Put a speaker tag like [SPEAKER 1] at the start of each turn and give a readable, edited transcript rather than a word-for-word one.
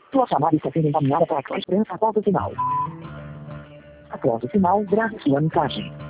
[SPEAKER 1] Sua chamada está sendo encaminhada para a Esperança após o sinal. Após o sinal, grave sua mensagem.